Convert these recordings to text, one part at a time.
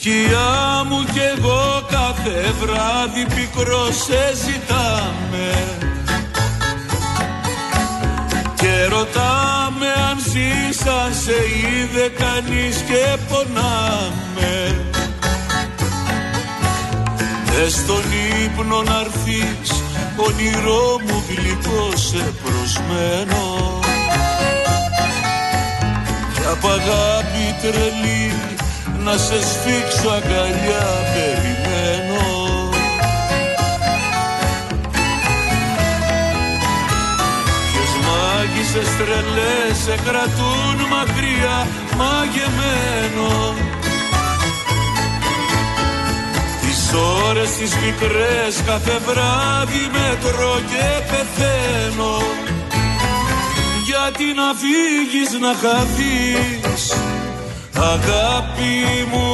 σκιά μου κι εγώ κάθε βράδυ πικρό σε ζητάμε και ρωτάμε αν ζήσα σε είδε κανείς και πονάμε. Μες στον ύπνο να'ρθείς, όνειρό μου γλυκό σε προσμένο κι απ' αγάπη τρελή να σε σφίξω αγκαλιά περιμένω. Ποιες μάγισσες τρελές σε κρατούν μακριά μαγεμένο, τις ώρες τις μικρές κάθε βράδυ μετρώ και πεθαίνω. Γιατί να φύγεις να χαθείς αγάπη μου,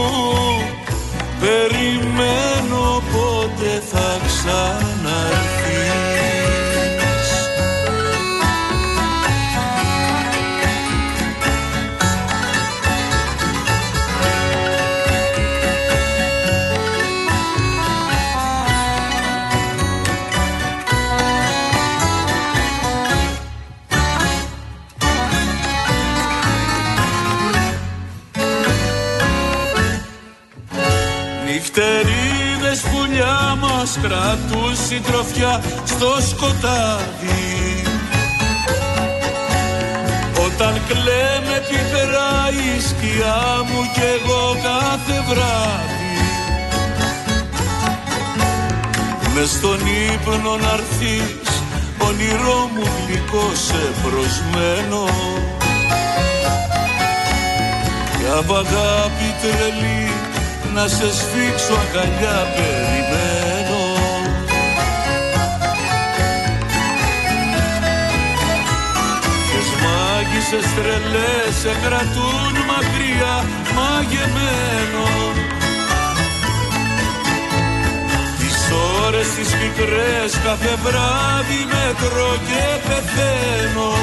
περιμένω πότε θα ξαναρθείς. Νυχτερίδες πουλιά μας κρατούν συντροφιά στο σκοτάδι, όταν κλαίμε πικρά η σκιά μου κι εγώ κάθε βράδυ. Μες στον ύπνο να'ρθείς, όνειρό μου γλυκό σε προσμένο κι απ' αγάπη τρελή να σε σφίξω αγκαλιά περιμένω. Ποιες μάγισσες τρελές σε κρατούν μακριά μαγεμένο, τις ώρες τις μικρές κάθε βράδυ μετρώ και πεθαίνω.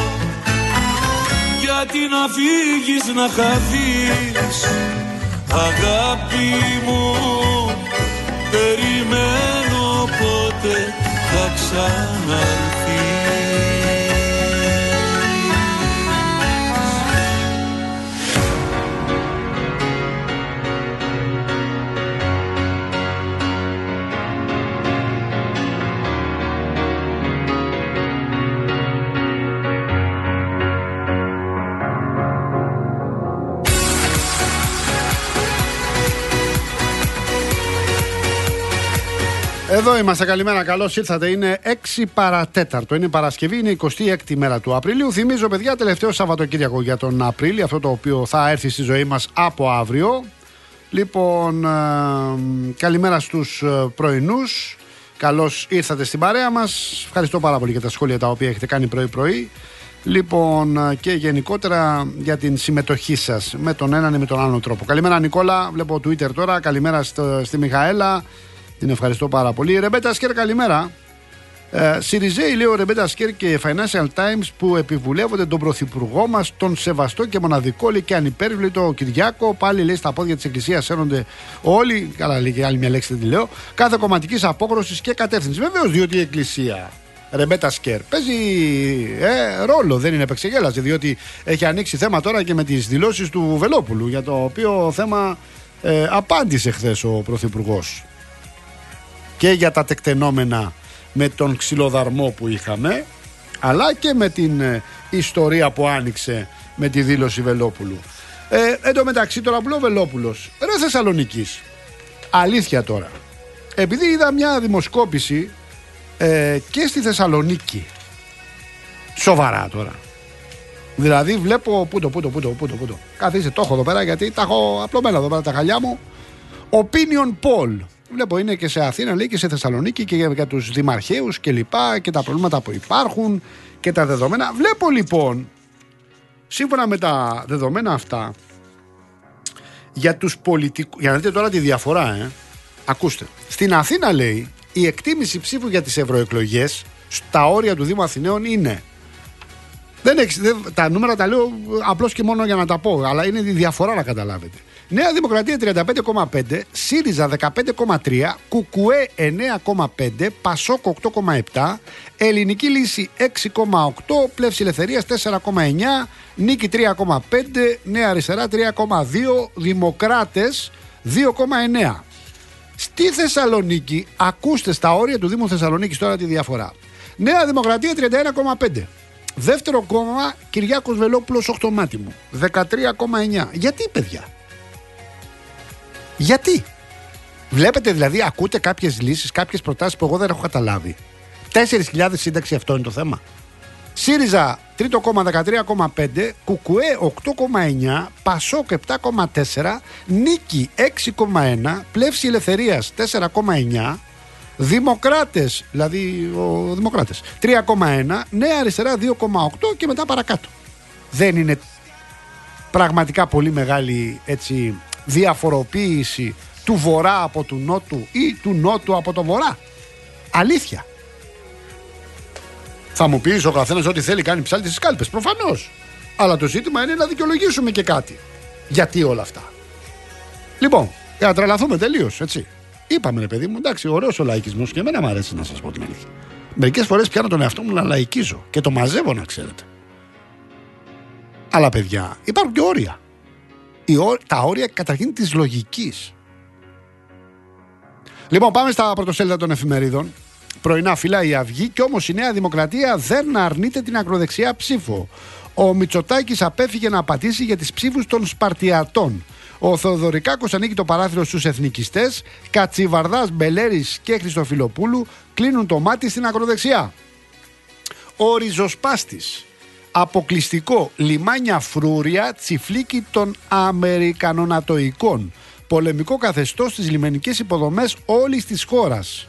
Γιατί να φύγεις να χαθείς αγάπη μου, περιμένω πότε θα ξαναρθείς. Εδώ είμαστε, καλημέρα, καλώς ήρθατε. Είναι 6 παρατέταρτο, είναι Παρασκευή, είναι 26η μέρα του Απριλίου. Θυμίζω, παιδιά, τελευταίο Σαββατοκύριακο για τον Απρίλιο, αυτό το οποίο θα έρθει στη ζωή μας από αύριο. Λοιπόν, καλημέρα στους πρωινούς. Καλώς ήρθατε στην παρέα μας. Ευχαριστώ πάρα πολύ για τα σχόλια τα οποία έχετε κάνει πρωί-πρωί. Λοιπόν, και γενικότερα για την συμμετοχή σας με τον έναν ή με τον άλλον τρόπο. Καλημέρα, Νικόλα. Βλέπω Twitter τώρα. Καλημέρα στη Μιχαέλα. Την ευχαριστώ πάρα πολύ. Ρεμπέτα Σκέρ, καλημέρα. Σιριζέοι, λέει ο Ρεμπέτα Σκέρ και Financial Times, που επιβουλεύονται τον πρωθυπουργό μας, τον σεβαστό και μοναδικό, λέει, και ανυπέρβλητο Κυριάκο. Πάλι, λέει, στα πόδια της Εκκλησίας ένονται όλοι. Καλά, λέει και άλλη μια λέξη, δεν τη λέω. Κάθε κομματικής απόκρουσης και κατεύθυνση. Βεβαίως, διότι η Εκκλησία, Ρεμπέτα Σκέρ, παίζει ρόλο, δεν είναι επεξεγέλαση, διότι έχει ανοίξει θέμα τώρα και με τις δηλώσεις του Βελόπουλου, για το οποίο θέμα απάντησε χθες ο πρωθυπουργός. Και για τα τεκτενόμενα με τον ξυλοδαρμό που είχαμε, αλλά και με την ιστορία που άνοιξε με τη δήλωση Βελόπουλου. Εν τω μεταξύ, τώρα που λέει ο Βελόπουλος, ρε Θεσσαλονικής, αλήθεια τώρα, επειδή είδα μια δημοσκόπηση και στη Θεσσαλονίκη, σοβαρά τώρα, δηλαδή βλέπω πούτο, καθίστε, το έχω εδώ πέρα γιατί τα έχω απλωμένα εδώ πέρα τα χαλιά μου, opinion poll. Βλέπω είναι και σε Αθήνα, λέει, και σε Θεσσαλονίκη, και για τους δημαρχαίους και λοιπά, και τα προβλήματα που υπάρχουν και τα δεδομένα. Βλέπω λοιπόν, σύμφωνα με τα δεδομένα αυτά, για τους πολιτικούς, για να δείτε τώρα τη διαφορά, ακούστε. Στην Αθήνα, λέει, η εκτίμηση ψήφου για τις ευρωεκλογές στα όρια του Δήμου Αθηναίων είναι Τα νούμερα τα λέω απλώς και μόνο για να τα πω, αλλά είναι η διαφορά να καταλάβετε. Νέα Δημοκρατία 35,5, ΣΥΡΙΖΑ 15,3, ΚΚΕ 9,5, ΠΑΣΟΚ 8,7, Ελληνική Λύση 6,8, Πλεύση Ελευθερίας 4,9, Νίκη 3,5, Νέα Αριστερά 3,2, Δημοκράτες 2,9. Στη Θεσσαλονίκη, ακούστε στα όρια του Δήμου Θεσσαλονίκης τώρα τη διαφορά. Νέα Δημοκρατία 31,5. Δεύτερο κόμμα Κυριάκος Βελόπουλος 8 μάτι μου 13,9. Γιατί, παιδιά? Γιατί? Βλέπετε δηλαδή, ακούτε κάποιες λύσεις, κάποιες προτάσεις που εγώ δεν έχω καταλάβει. 4.000 σύνταξη, αυτό είναι το θέμα. ΣΥΡΙΖΑ τρίτο κόμμα 13,5, ΚΚΕ 8,9, ΠΑΣΟΚ 7,4, Νίκη 6,1, Πλεύση Ελευθερίας 4,9, Δημοκράτες, δηλαδή ο Δημοκράτες 3,1, Νέα Αριστερά 2,8 και μετά παρακάτω. Δεν είναι πραγματικά πολύ μεγάλη έτσι διαφοροποίηση του βορρά από του νότου ή του νότου από το βορρά? Αλήθεια. Θα μου πεις ο καθένας ό,τι θέλει κάνει ψάλτη στις κάλπες, προφανώς. Αλλά το ζήτημα είναι να δικαιολογήσουμε και κάτι. Γιατί όλα αυτά? Λοιπόν, για να τρελαθούμε τελείως, έτσι. Είπαμε, ρε παιδί μου, εντάξει, ωραίος ο λαϊκισμός και εμένα μου αρέσει, να σας πω την αλήθεια. Μερικές φορές πιάνω τον εαυτό μου να λαϊκίζω και το μαζεύω, να ξέρετε. Αλλά παιδιά, υπάρχουν και όρια. Τα όρια καταρχήν της λογικής. Λοιπόν, πάμε στα πρωτοσέλιδα των εφημερίδων. Πρωινά φυλάει η Αυγή και όμως η Νέα Δημοκρατία δεν αρνείται την ακροδεξιά ψήφο. Ο Μητσοτάκης απέφυγε να πατήσει για τις ψήφους των Σπαρτιατών. Ο Θεοδωρικάκος ανοίγει το παράθυρο στους εθνικιστές. Κατσιβαρδάς, Μπελέρης και Χριστοφιλοπούλου κλείνουν το μάτι στην ακροδεξιά. Ο Ριζοσπάστης. Αποκλειστικό λιμάνια φρούρια, τσιφλίκι των Αμερικανονατοικών. Πολεμικό καθεστώς στις λιμενικές υποδομές όλης της χώρας.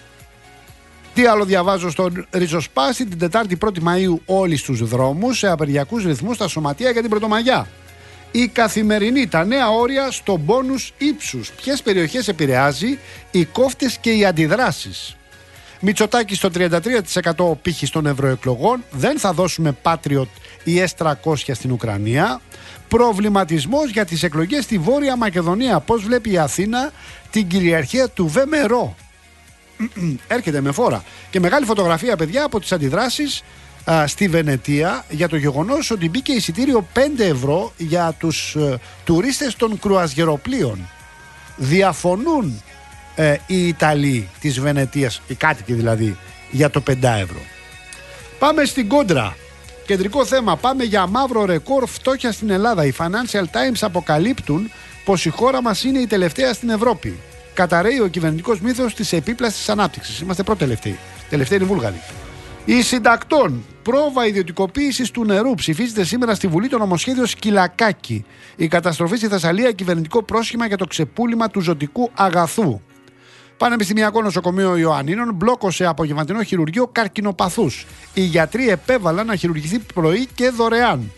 Τι άλλο διαβάζω στον Ριζοσπάστη? Την Τετάρτη 1η Μαΐου όλοι στους δρόμους σε απεργιακούς ρυθμούς στα σωματεία για την Πρωτομαγιά. Η Καθημερινή, τα νέα όρια στο μπόνους ύψους. Ποιες περιοχές επηρεάζει, οι κόφτες και οι αντιδράσεις. Μητσοτάκη στο 33% πύχη των ευρωεκλογών. Δεν θα δώσουμε Patriot ή S-300 στην Ουκρανία. Προβληματισμός για τις εκλογές στη Βόρεια Μακεδονία. Πώς βλέπει η Αθήνα την κυριαρχία του ΒΜΡΟ? Έρχεται με φόρα. Και μεγάλη φωτογραφία, παιδιά, από τις αντιδράσεις στη Βενετία για το γεγονός ότι μπήκε εισιτήριο 5 ευρώ για τους τουρίστες των κρουαζιεροπλοίων. Διαφωνούν οι Ιταλοί της Βενετίας, οι κάτοικοι δηλαδή, για το 5 ευρώ. Πάμε στην κόντρα. Κεντρικό θέμα. Πάμε για μαύρο ρεκόρ φτώχεια στην Ελλάδα. Οι Financial Times αποκαλύπτουν πως η χώρα μας είναι η τελευταία στην Ευρώπη. Καταρρέει ο κυβερνητικός μύθος της επίπλαστης ανάπτυξης. Είμαστε πρώτοι-τελευταίοι. Τελευταίοι είναι οι Βούλγαροι. Οι συντακτών. Πρόβα ιδιωτικοποίησης του νερού. Ψηφίζεται σήμερα στη Βουλή το νομοσχέδιο Σκυλακάκη. Η καταστροφή στη Θεσσαλία, κυβερνητικό πρόσχημα για το ξεπούλημα του ζωτικού αγαθού. Πανεπιστημιακό νοσοκομείο Ιωαννίνων μπλόκωσε απογευματινό χειρουργείο καρκινοπαθούς. Οι γιατροί επέβαλαν να χειρουργηθεί πρωί και δωρεάν.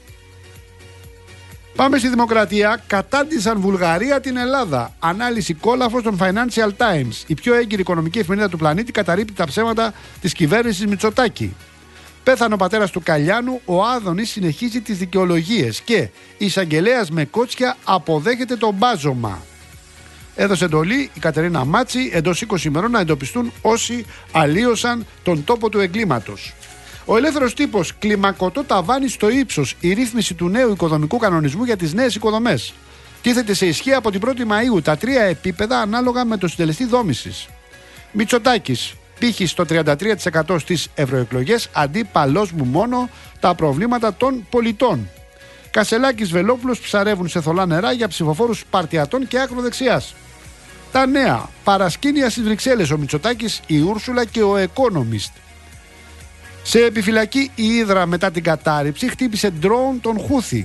Πάμε στη Δημοκρατία. Κατάντησαν Βουλγαρία την Ελλάδα. Ανάλυση κόλαφος των Financial Times. Η πιο έγκυρη οικονομική εφημερίδα του πλανήτη καταρρίπτει τα ψέματα της κυβέρνησης Μητσοτάκη. Πέθανε ο πατέρας του Καλιάνου. Ο Άδωνης συνεχίζει τις δικαιολογίες. Και η εισαγγελέας με κότσια αποδέχεται το μπάζωμα. Έδωσε εντολή η Κατερίνα Μάτση εντός 20 ημερών να εντοπιστούν όσοι αλλίωσαν τον τόπο του εγκλήματος. Ο ελεύθερος τύπος. Κλιμακωτό ταβάνι στο ύψος. Η ρύθμιση του νέου οικοδομικού κανονισμού για τις νέες οικοδομές. Τίθεται σε ισχύ από την 1η Μαΐου. Τα 3 επίπεδα ανάλογα με το συντελεστή δόμησης. Μητσοτάκης. Πύχη στο 33% στις ευρωεκλογές. Αντίπαλός μου μόνο τα προβλήματα των πολιτών. Κασελάκης, Βελόπουλος ψαρεύουν σε θολά νερά για ψηφοφόρους Σπαρτιατών και ακροδεξιάς. Τα νέα. Παρασκήνια στις Βρυξέλλες. Ο Μητσοτάκης, η Ούρσουλα και ο Economist. Σε επιφυλακή η Ύδρα μετά την κατάρριψη χτύπησε ντρόουν τον Χούθη.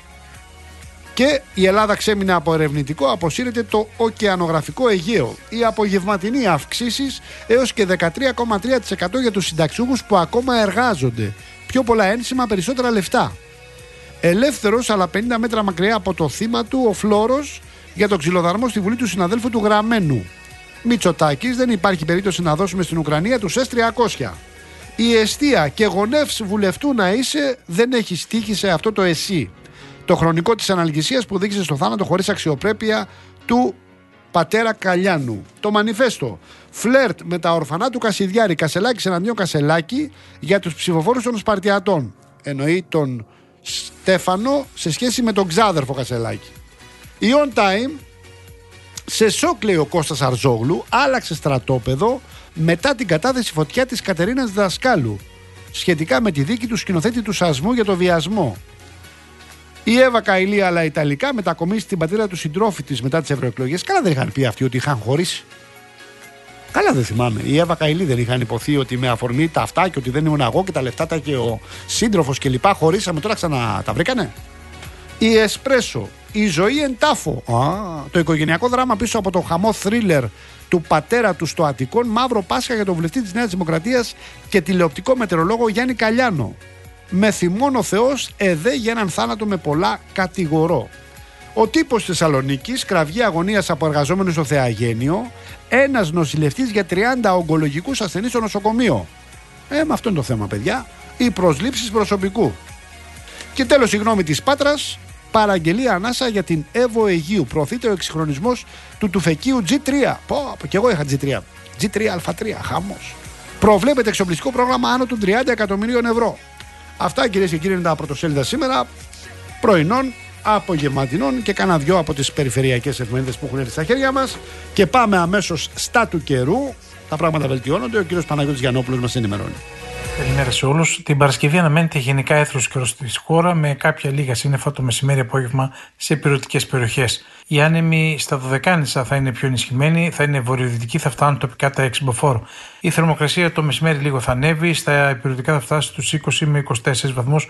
Και η Ελλάδα ξέμεινε από ερευνητικό, αποσύρεται το ωκεανογραφικό Αιγαίο. Οι απογευματινοί αυξήσεις έως και 13,3% για τους συνταξιούχους που ακόμα εργάζονται. Πιο πολλά ένσημα, περισσότερα λεφτά. Ελεύθερος αλλά 50 μέτρα μακριά από το θύμα του ο Φλόρος για το ξυλοδαρμό στη Βουλή του συναδέλφου του Γραμμένου. Μητσοτάκης, δεν υπάρχει περίπτωση να δώσουμε στην Ουκρανία τους S-300. Η εστία και γονεύς βουλευτού να είσαι, δεν έχει στοίχη σε αυτό το εσύ. Το χρονικό της αναλγησίας που δείξε στο θάνατο χωρίς αξιοπρέπεια του πατέρα Καλιάνου. Το μανιφέστο. Φλερτ με τα ορφανά του Κασιδιάρη. Κασελάκης εναντίον Κασελάκη για τους ψηφοφόρους των Σπαρτιατών. Εννοεί τον Στέφανο σε σχέση με τον ξάδερφο Κασελάκη. Η On Time, σε σοκ λέει ο Κώστας Αρζόγλου, άλλαξε στρατόπεδο μετά την κατάθεση φωτιά της Κατερίνας Δασκάλου σχετικά με τη δίκη του σκηνοθέτη του Σασμού για το βιασμό. Η Εύα Καηλή, αλλά Ιταλικά, μετακομίσει στην πατρίδα του συντρόφι της μετά τις ευρωεκλογές. Καλά δεν είχαν πει αυτοί ότι είχαν χωρίσει. Καλά δεν θυμάμαι. Η Εύα Καηλή δεν είχαν υποθεί ότι με αφορμή τα αυτά και ότι δεν ήμουν εγώ και τα λεφτά τα και ο σύντροφος και λοιπά χωρίσαμε, τώρα ξανά τα βρήκανε. Η Εσπρέσο, η ζωή εν τάφο. Το οικογενειακό δράμα πίσω από το χαμό θρίλερ του πατέρα του στο Αττικόν, μαύρο Πάσχα για τον βουλευτή της Νέας Δημοκρατίας και τηλεοπτικό μετεωρολόγο Γιάννη Καλιάνο. Με θυμόν ο Θεός εδέ για έναν θάνατο με πολλά κατηγορώ. Ο τύπος της Θεσσαλονίκης, κραυγή αγωνίας από εργαζόμενους στο Θεαγένιο, ένας νοσηλευτής για 30 ογκολογικούς ασθενείς στο νοσοκομείο. Με αυτό είναι το θέμα, παιδιά. Οι προσλήψεις προσωπικού. Και τέλος η γνώμη της Πάτρας, παραγγελία ανάσα για την Εύω Αιγείου. Προωθείται ο εξυγχρονισμός του τουφεκίου G3. Και εγώ είχα G3. G3α3, χαμός. Προβλέπεται εξοπλιστικό πρόγραμμα άνω των 30 εκατομμυρίων ευρώ. Αυτά, κυρίες και κύριοι, είναι τα πρωτοσέλιδα σήμερα, πρωινών, απογευματινών και κάνα δυο από τις περιφερειακές εφημερίδες που έχουν έρθει στα χέρια μας. Και πάμε αμέσως στα του καιρού. Τα πράγματα βελτιώνονται. Ο κύριος Παναγιώτης Γιαννόπουλος μας ενημερώνει. Καλημέρα σε όλους. Την Παρασκευή αναμένεται γενικά έθρος καιρός στη χώρα με κάποια λίγα σύννεφα το μεσημέρι-απόγευμα σε ηπειρωτικές περιοχές. Οι άνεμοι στα Δωδεκάνησα θα είναι πιο ενισχυμένοι, θα είναι βορειοδυτικοί, θα φτάνουν τοπικά τα 6 μποφόρ. Η θερμοκρασία το μεσημέρι λίγο θα ανέβει, στα ηπειρωτικά θα φτάσει στους 20 με 24 βαθμούς.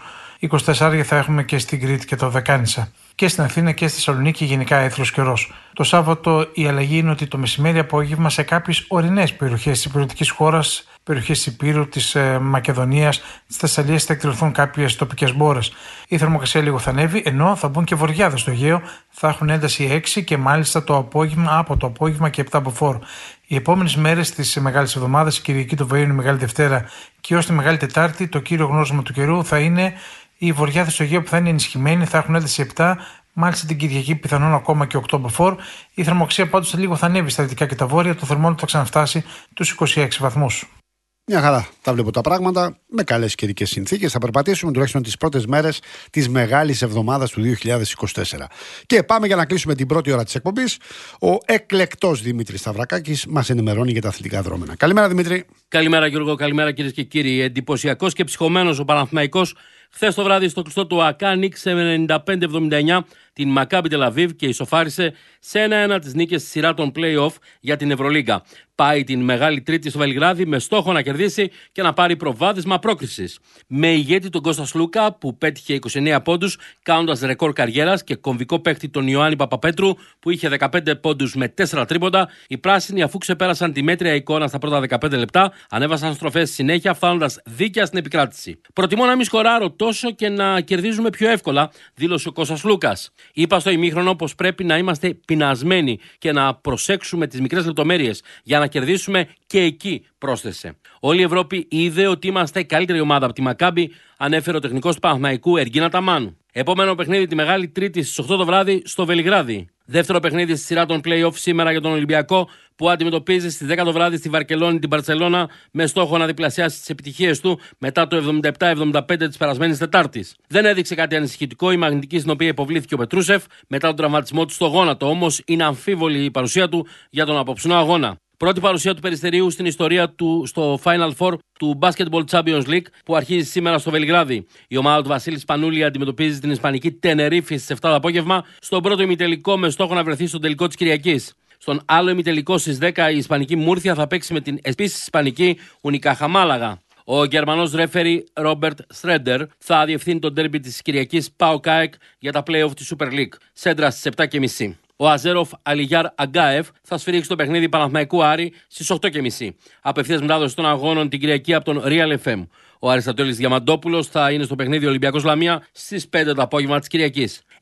24 θα έχουμε και στην Κρήτη και τα Δωδεκάνησα. Και στην Αθήνα και στη Θεσσαλονίκη γενικά έθρος καιρός. Το Σάββατο η αλλαγή είναι ότι το μεσημέρι-απόγευμα σε κάποιες ορεινές περιοχές της ηπειρωτικής χώρας, περιοχές της Υπήρου, της Μακεδονίας, της Θεσσαλίας, θα εκτελεθούν κάποιες τοπικές μπόρες. Η θερμοκρασία λίγο θα ανέβει, ενώ θα μπουν και βοριάδες στο Αιγαίο, θα έχουν ένταση 6 και μάλιστα από το απόγευμα και 7 μποφόρ. Οι επόμενες μέρες της Μεγάλης Εβδομάδας, η Κυριακή, το Βαΐο, η Μεγάλη Δευτέρα και ως τη Μεγάλη Τετάρτη, το κύριο γνώσμα του καιρού θα είναι οι βοριάδες στο Αιγαίο που θα είναι ενισχυμένοι, θα έχουν ένταση 7. Μάλιστα την Κυριακή πιθανόν ακόμα και 8 μποφόρ. Η θερμοκρασία πάντως λίγο θα ανέβει στα δυτικά και τα βόρεια, το θερμόμετρο θα ξαναφτάσει τους 26 βαθμούς. Μια χαρά τα βλέπω τα πράγματα, με καλές καιρικές συνθήκες. Θα περπατήσουμε τουλάχιστον τις πρώτες μέρες της Μεγάλης Εβδομάδας του 2024. Και πάμε για να κλείσουμε την πρώτη ώρα της εκπομπής. Ο εκλεκτός Δημήτρης Σταυρακάκης μας ενημερώνει για τα αθλητικά δρόμενα. Καλημέρα, Δημήτρη. Καλημέρα, Γιώργο. Καλημέρα, κυρίες και κύριοι. Εντυπωσιακός και ψυχωμένος ο Παναθηναϊκός χθες το βράδυ στο κλειστό του ΑΚΑ νίκησε με 95-79 την Μακάμπι Τελαβίβ και ισοφάρισε σε 1-1 τις νίκες στη σειρά των play-off για την Ευρωλίγκα. Πάει την Μεγάλη Τρίτη στο Βελιγράδι με στόχο να κερδίσει και να πάρει προβάδισμα πρόκρισης. Με ηγέτη τον Κώστα Σλούκα που πέτυχε 29 πόντους κάνοντας ρεκόρ καριέρας και κομβικό παίκτη τον Ιωάννη Παπαπέτρου που είχε 15 πόντους με 4 τρίποντα, οι πράσινοι αφού ξεπέρασαν τη μέτρια εικόνα στα πρώτα 15 λεπτά ανέβασαν στροφές συνέχεια φτάνοντας δίκαια στην επικράτηση. Προτιμώ να μην σκοράρω τόσο και να κερδίζουμε πιο εύκολα, δήλωσε ο Κώστας Λούκας. Είπα στο ημίχρονο πως πρέπει να είμαστε πεινασμένοι και να προσέξουμε τις μικρές λεπτομέρειες για να κερδίσουμε και εκεί, πρόσθεσε. Όλη η Ευρώπη είδε ότι είμαστε καλύτερη ομάδα από τη Μακάμπι, ανέφερε ο τεχνικός του Παναθηναϊκού Εργίνα Ταμάνου. Επόμενο παιχνίδι τη Μεγάλη Τρίτη στις 8 το βράδυ στο Βελιγράδι. Δεύτερο παιχνίδι στη σειρά των play-off σήμερα για τον Ολυμπιακό που αντιμετωπίζει στις 10 το βράδυ στη Βαρκελόνη την Μπαρσελόνα με στόχο να διπλασιάσει τις επιτυχίες του μετά το 77-75 της περασμένης Τετάρτης. Δεν έδειξε κάτι ανησυχητικό η μαγνητική στην οποία υποβλήθηκε ο Πετρούσεφ μετά τον τραυματισμό του στο γόνατο, όμως είναι αμφίβολη η παρουσία του για τον απόψινό αγώνα. Πρώτη παρουσία του Περιστερίου στην ιστορία του στο Final Four του Basketball Champions League που αρχίζει σήμερα στο Βελιγράδι. Η ομάδα του Βασίλη Σπανούλη αντιμετωπίζει την Ισπανική Τενερίφη στις 7 το απόγευμα στον πρώτο ημιτελικό με στόχο να βρεθεί στον τελικό της Κυριακής. Στον άλλο ημιτελικό στις 10 η Ισπανική Μούρθια θα παίξει με την επίσης Ισπανική Ουνικάχα Μάλαγα. Ο Γερμανός ρέφερι Ρόμπερτ Στρέντερ θα διευθύνει τον ντέρμπι της Κυριακής ΠΑΟΚ ΑΕΚ για τα play-off της Super League. Σέντρα στις 7.30. Ο Αζέροφ Αλιγιάρ Αγκάεφ θα σφυρίξει το παιχνίδι Παναθηναϊκού Άρη στις 8.30. Απευθείας μετάδοση των αγώνων την Κυριακή από τον Real FM. Ο Αριστοτέλης Διαμαντόπουλος θα είναι στο παιχνίδι Ολυμπιακός Λαμία στις 5 το απόγευμα της Κυριακής.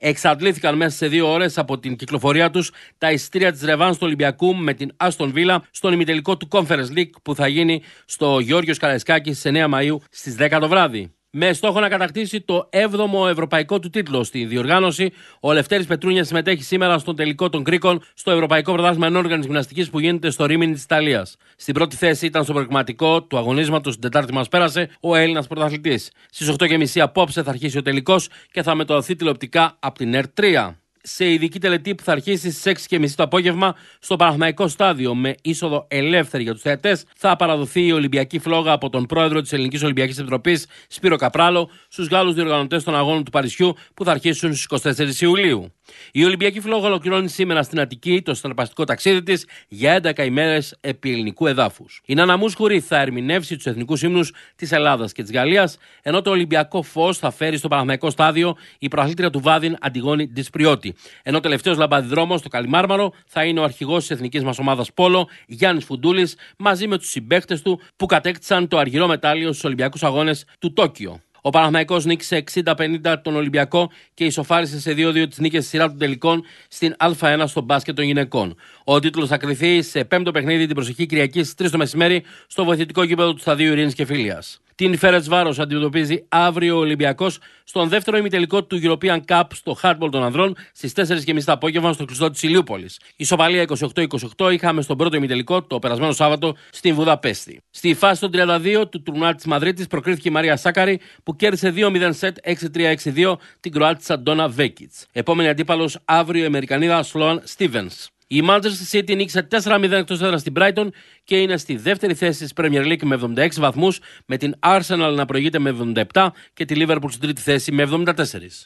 Εξαντλήθηκαν μέσα σε 2 ώρες από την κυκλοφορία τους τα εισιτήρια της ρεβάνς του Ολυμπιακού με την Άστον Βίλα στον ημιτελικό του Conference League που θα γίνει στο Γεώργιος Καραϊσκάκης στις 9 Μαΐου στις 10 το βράδυ. Με στόχο να κατακτήσει το 7ο ευρωπαϊκό του τίτλο στη διοργάνωση, ο Λευτέρης Πετρούνιας συμμετέχει σήμερα στον τελικό των Κρίκων στο Ευρωπαϊκό Πρωτάθλημα Ενόργανης Γυμναστικής που γίνεται στο Ρίμινι της Ιταλίας. Στην πρώτη θέση ήταν στο προκριματικό του αγωνίσματος την Τετάρτη μας πέρασε ο Έλληνας πρωταθλητής. Στις 8.30 απόψε θα αρχίσει ο τελικός και θα μεταδοθεί τηλεοπτικά από την ΕΡΤ3. Σε ειδική τελετή που θα αρχίσει στις 6.30 το απόγευμα στο Παναθηναϊκό Στάδιο με είσοδο ελεύθερη για τους θεατές, θα παραδοθεί η Ολυμπιακή φλόγα από τον πρόεδρο της Ελληνικής Ολυμπιακής Επιτροπής, Σπύρο Καπράλο, στους Γάλλους διοργανωτές των αγώνων του Παρισιού που θα αρχίσουν στις 24 Ιουλίου. Η Ολυμπιακή φλόγα ολοκληρώνει σήμερα στην Αττική το συναρπαστικό ταξίδι της για 11 ημέρες επί ελληνικού εδάφους. Η Νάνα Μούσχουρη θα ερμηνεύσει τους εθνικούς ύμνους της Ελλάδας και της Γαλλίας, ενώ το Ολυμπιακό φως θα φέρει στο Παναθηναϊκό Στάδιο η πρωταθλήτρια του Βάδιν Αντιγόνη Ντισπριώτη. Ενώ τελευταίος λαμπαδιδρόμος στο Καλιμάρμαρο θα είναι ο αρχηγός της εθνικής μας ομάδας Πόλο, Γιάννης Φουντούλης, μαζί με τους συμπαίκτες του που κατέκτησαν το αργυρό μετάλλιο στους Ολυμπιακούς Αγώνες του Τόκιο. Ο Παναθηναϊκός νίκησε 60-50 τον Ολυμπιακό και ισοφάρισε σε 2-2 τις νίκες στη σειρά των τελικών στην Α1 στο μπάσκετ των γυναικών. Ο τίτλος θα κριθεί σε 5ο παιχνίδι την προσεχή Κυριακή στις 3 το μεσημέρι στο βοηθητικό γήπεδο του Σταδίου Ειρήνης και Φιλίας. Την Φέρετσβάρος αντιμετωπίζει αύριο ο Ολυμπιακός στον δεύτερο ημιτελικό του European Cup στο Hardball των ανδρών στις 4.30 το απόγευμα στο κλειστό της Ηλιούπολης. Ισοπαλία 28-28 είχαμε στον πρώτο ημιτελικό το περασμένο Σάββατο στην Βουδαπέστη. Στη φάση των 32 του τουρνουά της Μαδρίτης προκρίθηκε η Μαρία Σάκαρη που κέρδισε 2-0 σετ 6-3-6-2 την Κροάτισσα Ντόνα Βέκιτς. Επόμενη αντίπαλος αύριο η Αμερικανίδα Σλόαν Στίβενς. Η Manchester City νίκησε 4-0 εκτός έδρας στην Brighton και είναι στη δεύτερη θέση της Premier League με 76 βαθμούς, με την Arsenal να προηγείται με 77 και τη Liverpool στην τρίτη θέση με 74.